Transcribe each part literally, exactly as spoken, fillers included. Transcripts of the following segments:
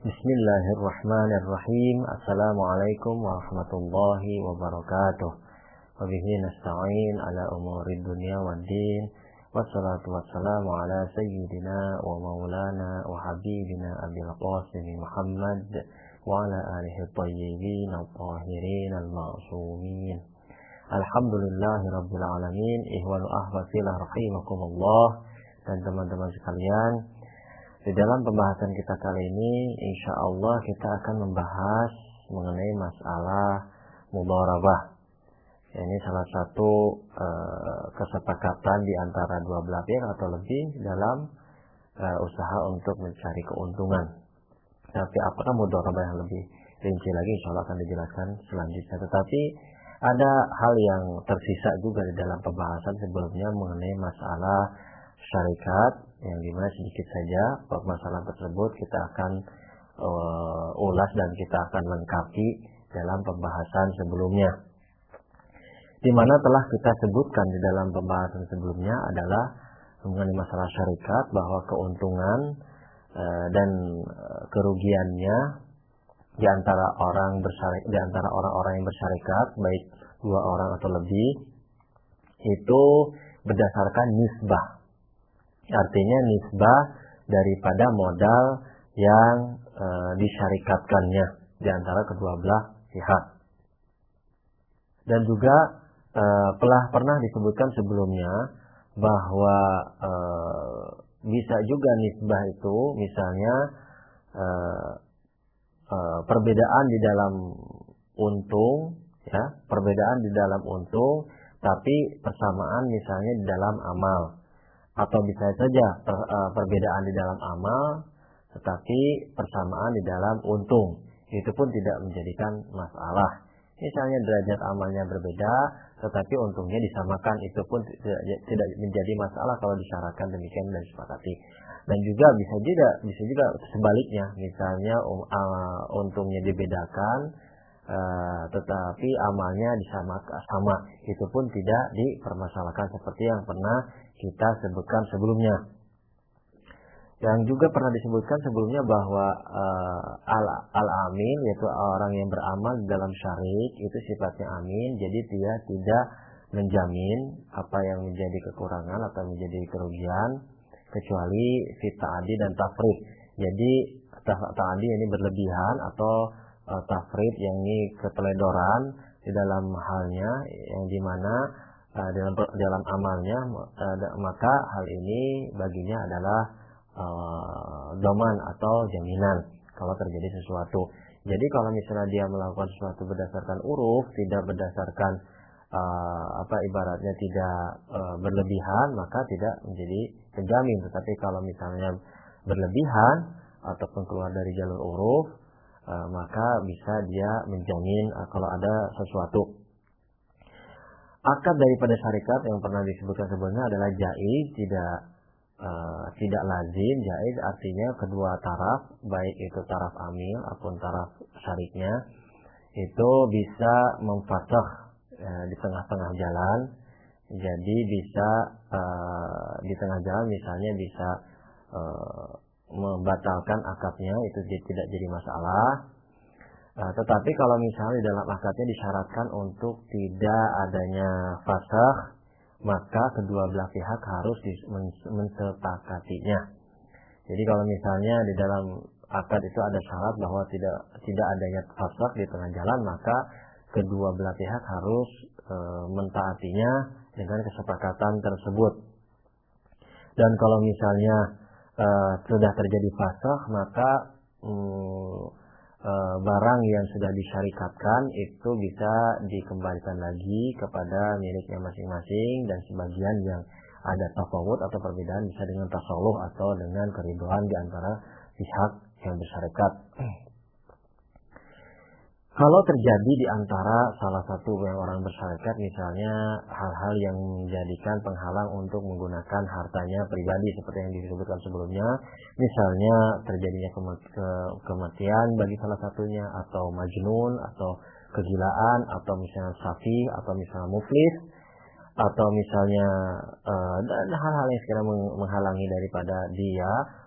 Bismillahirrahmanirrahim. Assalamualaikum warahmatullahi wabarakatuh. Wabihi nasta'in ala umurid dunya waddin. Wassalatu wassalamu ala sayyidina wa maulana wa habibina Abil Qasim Muhammad wa ala alihi tayyibin al-tahirin al-ma'sumin. Alhamdulillahi rabbil alamin. Ihwanu ahwatilah rahimakumullah. Dan teman-teman sekalian, di dalam pembahasan kita kali ini, insya Allah kita akan membahas mengenai masalah mudharabah. Ini salah satu uh, kesepakatan di antara dua belah pihak atau lebih dalam uh, usaha untuk mencari keuntungan. Tapi apakah mudharabah yang lebih rinci lagi, insya Allah akan dijelaskan selanjutnya. Tetapi ada hal yang tersisa juga di dalam pembahasan sebelumnya mengenai masalah syarikat, yang dimana sedikit saja permasalahan tersebut kita akan uh, ulas dan kita akan lengkapi dalam pembahasan sebelumnya. Di mana telah kita sebutkan di dalam pembahasan sebelumnya adalah mengenai masalah syarikat, bahwa keuntungan uh, dan uh, kerugiannya di antara orang bersyarikat, di antara orang-orang yang bersyarikat, baik dua orang atau lebih, itu berdasarkan nisbah. Artinya nisbah daripada modal yang e, disyarikatkannya di antara kedua belah pihak. Dan juga e, telah pernah disebutkan sebelumnya bahwa e, bisa juga nisbah itu misalnya e, e, perbedaan di dalam untung, ya, perbedaan di dalam untung, tapi persamaan misalnya di dalam amal. Atau bisa saja per, uh, perbedaan di dalam amal, tetapi persamaan di dalam untung. Itu pun tidak menjadikan masalah. Misalnya derajat amalnya berbeda, tetapi untungnya disamakan. Itu pun tidak, tidak menjadi masalah kalau disyaratkan demikian dan disepakati. Dan juga bisa juga bisa juga sebaliknya. Misalnya um, uh, untungnya dibedakan, uh, tetapi amalnya disamakan sama. Itu pun tidak dipermasalahkan seperti yang pernah kita sebutkan sebelumnya. Yang juga pernah disebutkan sebelumnya bahwa uh, al-amin, yaitu orang yang beramal dalam syarik, itu sifatnya amin, jadi dia tidak menjamin apa yang menjadi kekurangan atau menjadi kerugian, kecuali fit ta'adi dan tafrid. Jadi ta'adi ini berlebihan, atau uh, tafrid yang ini keteledoran di dalam halnya, yang dimana Uh, dalam dalam amalnya, uh, maka hal ini baginya adalah uh, doman atau jaminan kalau terjadi sesuatu. Jadi kalau misalnya dia melakukan sesuatu berdasarkan uruf, tidak berdasarkan uh, apa ibaratnya tidak uh, berlebihan, maka tidak menjadi penjamin. Tetapi kalau misalnya berlebihan ataupun keluar dari jalur uruf, uh, maka bisa dia menjamin uh, kalau ada sesuatu. Akad daripada syarikat yang pernah disebutkan sebelumnya adalah jaiz, tidak uh, tidak lazim. Jaiz artinya kedua taraf, baik itu taraf amil ataupun taraf syariknya, itu bisa memfasakh uh, di tengah-tengah jalan. Jadi bisa uh, di tengah jalan misalnya bisa uh, membatalkan akadnya, itu tidak jadi masalah. Uh, tetapi kalau misalnya di dalam akadnya disyaratkan untuk tidak adanya fasakh, maka kedua belah pihak harus mensepakatinya. Jadi kalau misalnya di dalam akad itu ada syarat bahwa tidak tidak adanya fasakh di tengah jalan, maka kedua belah pihak harus uh, mentaatinya dengan kesepakatan tersebut. Dan kalau misalnya uh, sudah terjadi fasakh, maka um, E, barang yang sudah disyarikatkan itu bisa dikembalikan lagi kepada miliknya masing-masing, dan sebagian yang ada tafawud atau perbedaan bisa dengan tasawuf atau dengan keriduan di antara pihak yang bersyarikat. Kalau terjadi di antara salah satu yang orang bersyarikat misalnya hal-hal yang menjadikan penghalang untuk menggunakan hartanya pribadi seperti yang disebutkan sebelumnya, misalnya terjadinya kematian bagi salah satunya, atau majnun, atau kegilaan, atau misalnya safi, atau misalnya muflis, atau misalnya uh, dan hal-hal yang sekiranya menghalangi daripada dia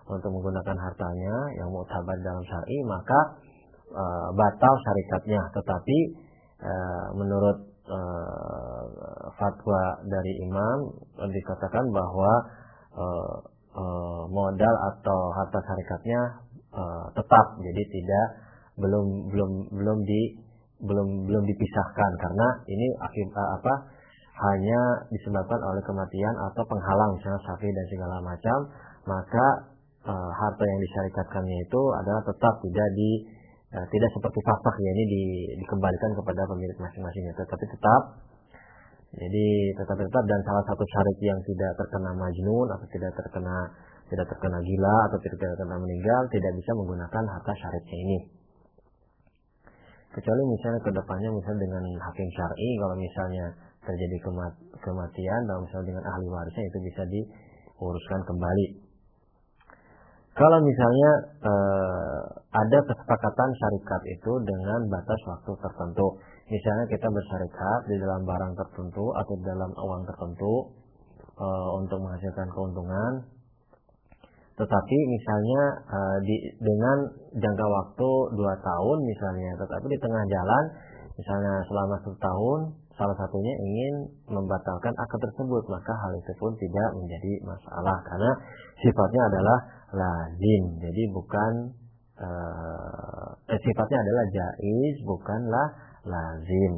untuk menggunakan hartanya yang mu'tabar dalam syar'i, maka e, batal syarikatnya. Tetapi e, menurut e, fatwa dari imam dikatakan bahwa e, e, modal atau harta syarikatnya e, tetap, jadi tidak belum belum belum di belum belum dipisahkan, karena ini akibat apa hanya disebabkan oleh kematian atau penghalang misalnya sakit dan segala macam, maka e, harta yang disyarikatkannya itu adalah tetap tidak di e, tidak seperti fakta ya ini di, dikembalikan kepada pemilik masing-masingnya, tetapi tetap jadi tetap tetap dan salah satu syarik yang tidak terkena majnun atau tidak terkena tidak terkena gila atau tidak terkena meninggal tidak bisa menggunakan harta syariknya ini. Kecuali misalnya kedepannya misalnya dengan hakim syar'i, kalau misalnya terjadi kemat kematian dan misalnya dengan ahli warisnya itu bisa diuruskan kembali. Kalau misalnya eh, ada kesepakatan syarikat itu dengan batas waktu tertentu, misalnya kita bersyarikat di dalam barang tertentu atau dalam uang tertentu eh, untuk menghasilkan keuntungan, tetapi misalnya uh, di, dengan jangka waktu dua tahun misalnya, tetapi di tengah jalan misalnya selama satu tahun salah satunya ingin membatalkan akad tersebut, maka hal itu pun tidak menjadi masalah karena sifatnya adalah lazim, jadi bukan uh, eh, sifatnya adalah jaiz bukanlah lazim.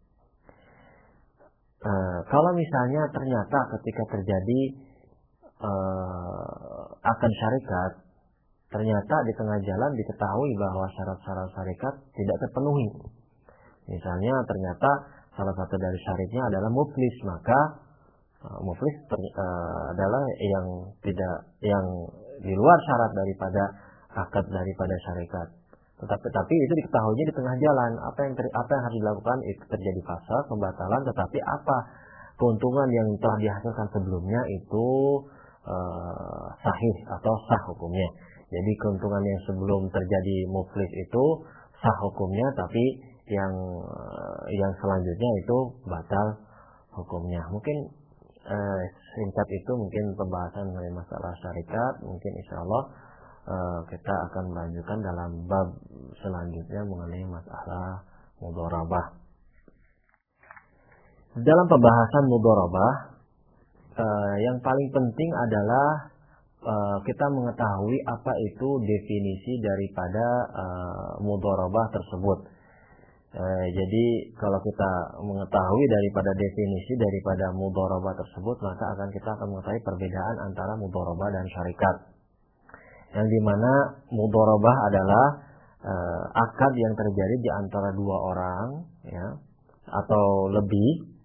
Uh, kalau misalnya ternyata ketika terjadi Uh, akan syarikat, ternyata di tengah jalan diketahui bahwa syarat-syarat syarikat tidak terpenuhi. Misalnya ternyata salah satu dari syaratnya adalah muflis, maka uh, muflis ter, uh, adalah yang tidak yang di luar syarat daripada akad daripada syarikat. Tetapi tapi itu diketahuinya di tengah jalan. Apa yang ter, apa yang harus dilakukan? Itu terjadi fasa pembatalan, tetapi apa keuntungan yang telah dihasilkan sebelumnya itu Uh, sahih atau sah hukumnya. Jadi keuntungan yang sebelum terjadi muflis itu sah hukumnya, tapi yang uh, yang selanjutnya itu batal hukumnya. Mungkin uh, singkat itu mungkin pembahasan mengenai masalah syarikat. Mungkin insya Allah uh, kita akan melanjutkan dalam bab selanjutnya mengenai masalah mudharabah. Dalam pembahasan mudharabah, Uh, yang paling penting adalah uh, kita mengetahui apa itu definisi daripada uh, mudharabah tersebut. Uh, jadi kalau kita mengetahui daripada definisi daripada mudharabah tersebut, maka akan kita akan mengetahui perbedaan antara mudharabah dan syarikat. Yang dimana mudharabah adalah uh, akad yang terjadi di antara dua orang, ya, atau lebih.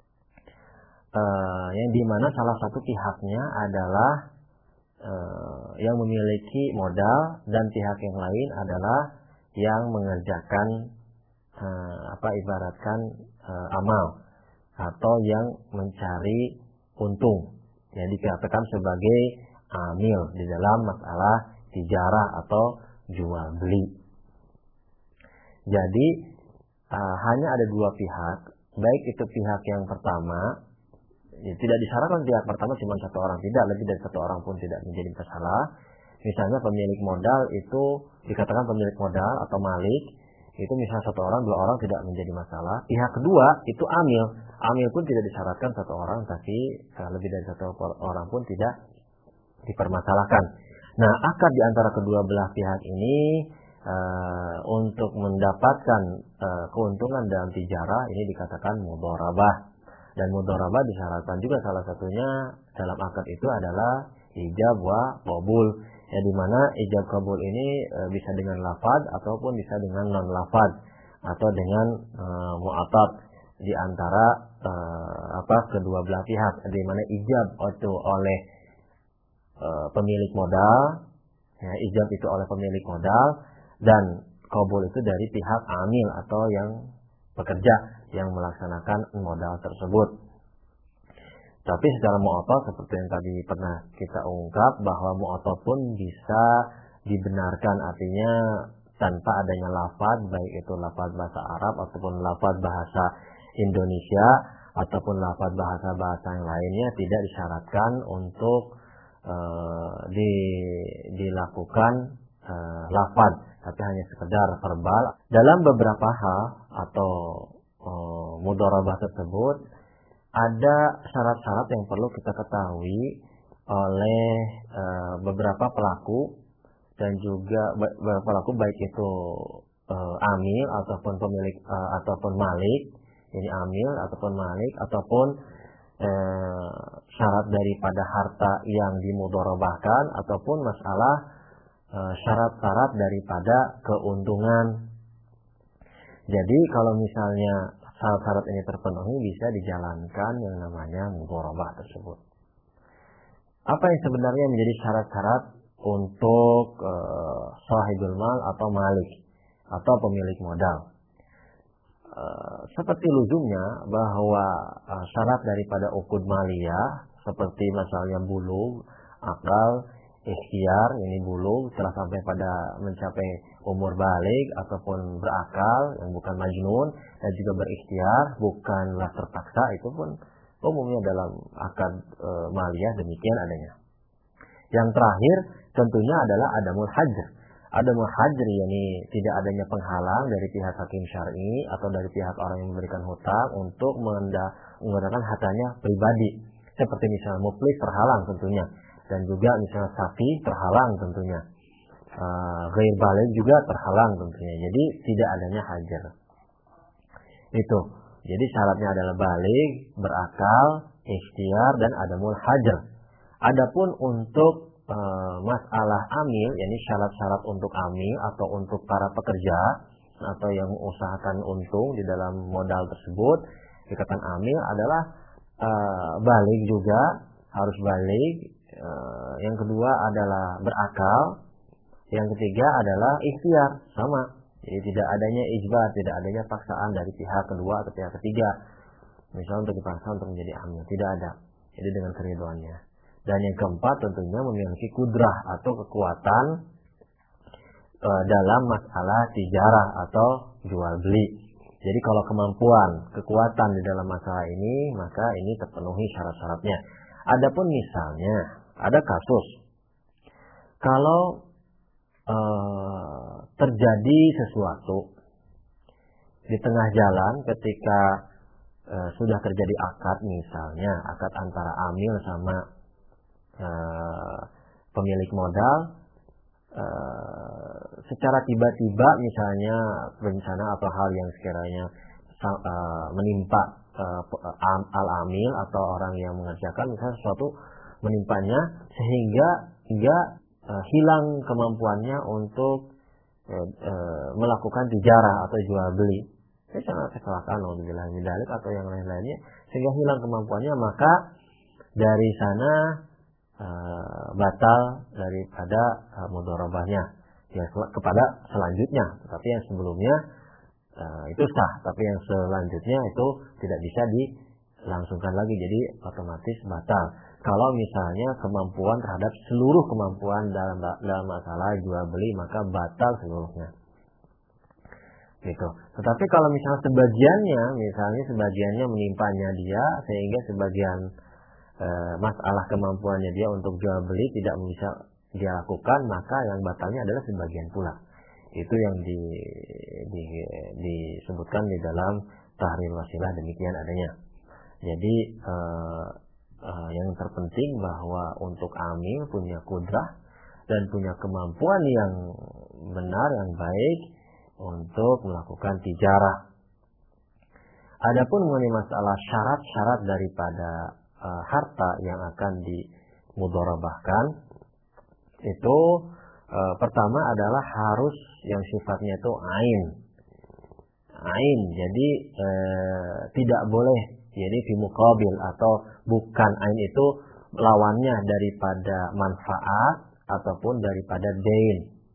Uh, yang dimana salah satu pihaknya adalah uh, yang memiliki modal dan pihak yang lain adalah yang mengerjakan uh, apa ibaratkan uh, amal atau yang mencari untung, yang dikatakan sebagai amil di dalam masalah tijarah atau jual beli. Jadi uh, hanya ada dua pihak, baik itu pihak yang pertama. Ya, tidak disyaratkan pihak pertama cuma satu orang, tidak, lebih dari satu orang pun tidak menjadi masalah. Misalnya pemilik modal itu dikatakan pemilik modal atau malik, itu misalnya satu orang, dua orang tidak menjadi masalah. Pihak kedua itu amil, amil pun tidak disyaratkan satu orang, tapi lebih dari satu orang pun tidak dipermasalahkan. Nah, akad di antara kedua belah pihak ini uh, untuk mendapatkan uh, keuntungan dalam tijarah ini dikatakan mudharabah. Dan mudharabah disyaratkan juga salah satunya dalam akad itu adalah ijab wa qabul. Ya, di mana ijab qabul ini e, bisa dengan lafaz ataupun bisa dengan non lafaz atau dengan e, mu'atab di antara e, apa kedua belah pihak. Di mana ijab itu oleh e, pemilik modal, ya, ijab itu oleh pemilik modal dan qabul itu dari pihak amil atau yang pekerja yang melaksanakan modal tersebut. Tapi secara mu'atab seperti yang tadi pernah kita ungkap bahwa mu'atab pun bisa dibenarkan, artinya tanpa adanya lafaz, baik itu lafaz bahasa Arab ataupun lafaz bahasa Indonesia ataupun lafaz bahasa-bahasa yang lainnya, tidak disyaratkan untuk uh, di, dilakukan uh, lafaz, tapi hanya sekedar verbal. Dalam beberapa hal atau uh, mudharabah tersebut ada syarat-syarat yang perlu kita ketahui oleh uh, beberapa pelaku dan juga beberapa pelaku, baik itu uh, amil ataupun pemilik uh, ataupun malik, ini amil ataupun malik, ataupun uh, syarat daripada harta yang dimudharabahkan, ataupun masalah uh, syarat-syarat daripada keuntungan. Jadi kalau misalnya syarat-syarat ini terpenuhi, bisa dijalankan yang namanya mudharabah tersebut. Apa yang sebenarnya menjadi syarat-syarat untuk uh, sahibul mal atau malik atau pemilik modal? Uh, seperti luzumnya bahwa uh, syarat daripada uqud maliyah seperti misalnya bulugh, akal, ikhtiar, ini bulugh setelah sampai pada mencapai umur balik ataupun berakal yang bukan majnun, dan juga berikhtiar bukanlah terpaksa, itu pun umumnya dalam akad e, maliyah demikian adanya. Yang terakhir tentunya adalah adamul hajr. Adamul hajr yakni tidak adanya penghalang dari pihak hakim syar'i atau dari pihak orang yang memberikan hutang untuk menggunakan hartanya pribadi. Seperti misalnya muflis terhalang tentunya, dan juga misalnya safi terhalang tentunya. Uh, ghair baligh juga terhalang tentunya. Jadi tidak adanya hajar. Itu. Jadi syaratnya adalah baligh, berakal, ikhtiar, dan adamul hajar. Adapun untuk uh, masalah amil, yakni syarat-syarat untuk amil atau untuk para pekerja atau yang mengusahakan untung di dalam modal tersebut, dikatakan amil adalah uh, baligh juga, harus baligh. Uh, yang kedua adalah berakal. Yang ketiga adalah ikhtiar, sama. Jadi tidak adanya ijbar, tidak adanya paksaan dari pihak kedua atau pihak ketiga. Misalnya untuk dipaksa untuk menjadi amil, tidak ada. Jadi dengan keriduannya. Dan yang keempat tentunya memiliki kudrah atau kekuatan e, dalam masalah tijarah atau jual beli. Jadi kalau kemampuan, kekuatan di dalam masalah ini, maka ini terpenuhi syarat-syaratnya. Adapun misalnya ada kasus kalau Uh, terjadi sesuatu di tengah jalan ketika uh, sudah terjadi akad, misalnya akad antara amil sama uh, pemilik modal, uh, secara tiba-tiba misalnya bencana atau hal yang sekiranya uh, menimpa uh, al-amil atau orang yang mengerjakan, misalnya sesuatu menimpanya sehingga hingga Uh, hilang kemampuannya untuk uh, uh, melakukan tijarah atau jual beli, misalnya kecelakaan atau yang lain-lainnya, sehingga hilang kemampuannya, maka dari sana uh, batal daripada uh, mudharabahnya ya, kepada selanjutnya. Tapi yang sebelumnya uh, itu sah, tapi yang selanjutnya itu tidak bisa dilangsungkan lagi, jadi otomatis batal. Kalau misalnya kemampuan terhadap seluruh kemampuan dalam dalam masalah jual beli, maka batal seluruhnya. Gitu. Tetapi kalau misalnya sebagiannya, misalnya sebagiannya menimpanya dia sehingga sebagian e, masalah kemampuannya dia untuk jual beli tidak bisa dia lakukan, maka yang batalnya adalah sebagian pula. Itu yang di, di, disebutkan di dalam tahrir wasilah, demikian adanya. Jadi e, Uh, yang terpenting bahwa untuk amil punya kudrah dan punya kemampuan yang benar, yang baik untuk melakukan tijarah. Adapun mengenai masalah syarat-syarat daripada uh, harta yang akan dimudharabahkan, itu uh, pertama adalah harus yang sifatnya itu ain. Ain, jadi uh, tidak boleh jadi fi muqabil atau bukan ain, itu lawannya daripada manfaat ataupun daripada dain.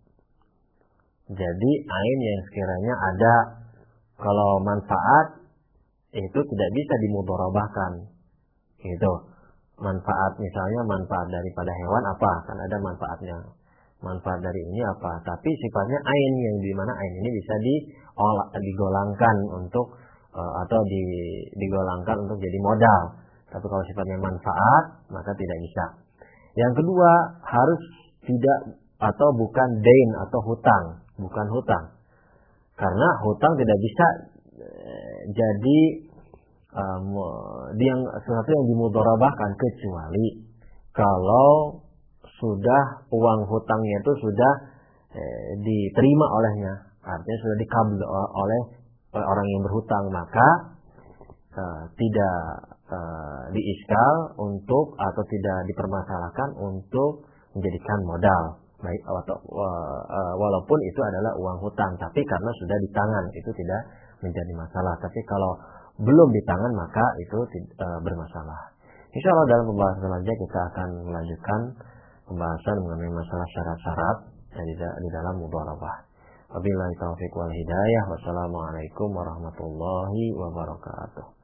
Jadi ain yang sekiranya ada, kalau manfaat itu tidak bisa dimudharabahkan. Gitu. Manfaat misalnya manfaat daripada hewan apa? Kan ada manfaatnya. Manfaat dari ini apa? Tapi sifatnya ain, yang dimana ain ini bisa diolah, digolangkan untuk atau di, digolangkan untuk jadi modal. Tapi kalau sifatnya manfaat, maka tidak bisa. Yang kedua, harus tidak atau bukan dain atau hutang, bukan hutang. Karena hutang tidak bisa eh, jadi um, yang sesuatu yang dimudharabahkan, kecuali kalau sudah uang hutangnya itu sudah eh, diterima olehnya, artinya sudah dikabul oleh orang yang berhutang, maka uh, tidak uh, diiskal untuk atau tidak dipermasalahkan untuk menjadikan modal, baik atau uh, uh, walaupun itu adalah uang hutang, tapi karena sudah di tangan itu tidak menjadi masalah. Tapi kalau belum di tangan maka itu uh, bermasalah. Insya Allah dalam pembahasan selanjutnya kita akan melanjutkan pembahasan mengenai masalah syarat-syarat di, di dalam mudharabah. Wabillahi taufiq wal hidayah. Wassalamualaikum warahmatullahi wabarakatuh.